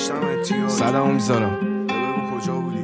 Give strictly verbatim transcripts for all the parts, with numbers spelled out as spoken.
صدمو میذارم کجا بودی؟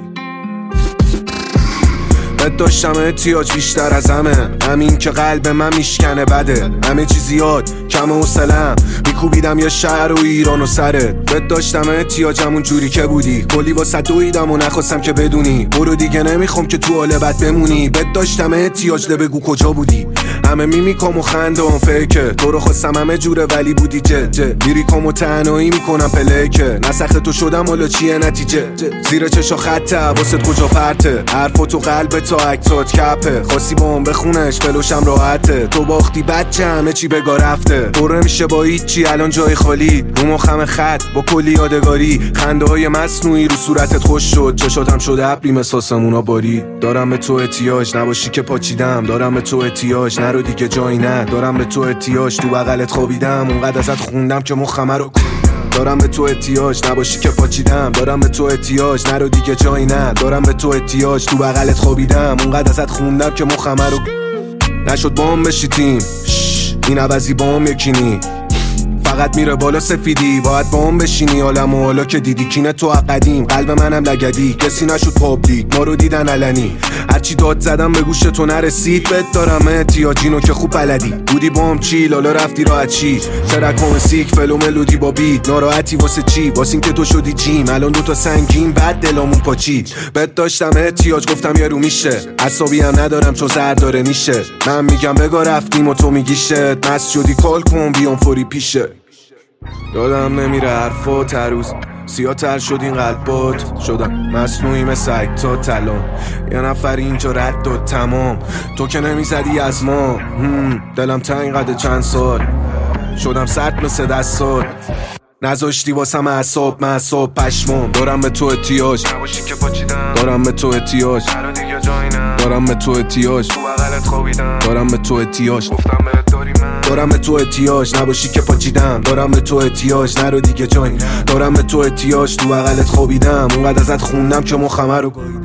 بهت داشتم احتیاج بیشتر از همه، همین که قلب من میشکنه بده، همه چی زیاد کم حوصله‌ام، میکوبیدم یه شهر و ایران و سرت. بهت داشتم احتیاج همون جوری که بودی، کلی واسه دویدم و نخواستم که بدونی، برو دیگه نمیخوام که تو حال بد بمونی. بهت داشتم احتیاج ده بگو کجا بودی، همه میمیکام و خنده اون فیکه، تو رو خواستم همه جوره ولی بودی جه جه، لیریکام و تنهایی میکنم پلیکه، نسخت تو شدم حالا چیه نتیجه، زیر چشا خطه واسط کجا پرته، حرفا تو قلب تا اکتات کپه، خواستی با هم بخونش فلوشم راحته، تو باختی بچه همه چی بگا رفته، پر نمیشه با هیچی الان جای خالی، رو مخم خط با کلی یادگاری، خنده های مصنوعی رو صورتت خوش شد، چشاتم شده ابری مثل سمونا باری. دارم به تو احتیاج نباشی که پاچیدم، دارم به تو احتیاج نرو دیگه جایی نه، دارم به تو احتیاج تو بغلت خوابیدم، اونقدر ازت خوندم که مخمه رو دارم به تو احتیاج نباشی که پاچیدم، دارم به تو احتیاج نرو دیگه جایی نه، دارم به تو احتیاج تو بغلت خوابیدم، اونقدر ازت خوندم که مخمه رو نشد با هم بشی تیم، این عوضی با هم یکینی، فقط میره بالا سفیدی، باید با هم بشینی، عالم و حالا که دیدی کینه تو قدیم، قلب منم لگدی، کسی نشد پابلیک ما رو دیدن علنی، هرچی داد زدم به گوش تو نرسید، بهت دارم احتیاجینو که خوب بلدی، بودی با هم چی لالا رفتی راحت چی، ترک موسیک فلو ملودی با بیت، ناراحتی واسه چی، واسه این که تو شدی جیم، الان دوتا سنگین بعد دلامون پاچید، بهت داشتم احتیاج گفتم یه رو میشه، عصبی هم ندارم چون زرد داره میشه، من میگم بگا رفتیم و تو میگی شت، مست شدی کال کن بیام فوری پیشه، یادم نمیره حرفات هر روز سیاه تر شد این قلبات، شدم مصنوعی مثل اکتا تلام، یه نفر اینجا رد داد تمام، تو که نمیزدی از ما، دلم تنگ قد چند سال، شدم سرد مثل دستات، نذاشتی واسم اعصاب معصاب پشمام، دارم به تو احتیاج نباشی که پاچیدم، دارم به تو احتیاج نرو دیگه جایی نه، دارم به تو احتیاج تو بغلت خوابیدم، دارم به تو احتیاج گفتم بهت داری من، دارم به تو احتیاج نباشی که پاچیدم، دارم به تو احتیاج نرو دیگه جایی، دارم به تو احتیاج تو بغلت خوابیدم، اونقدر ازت خوندم که مخمه رو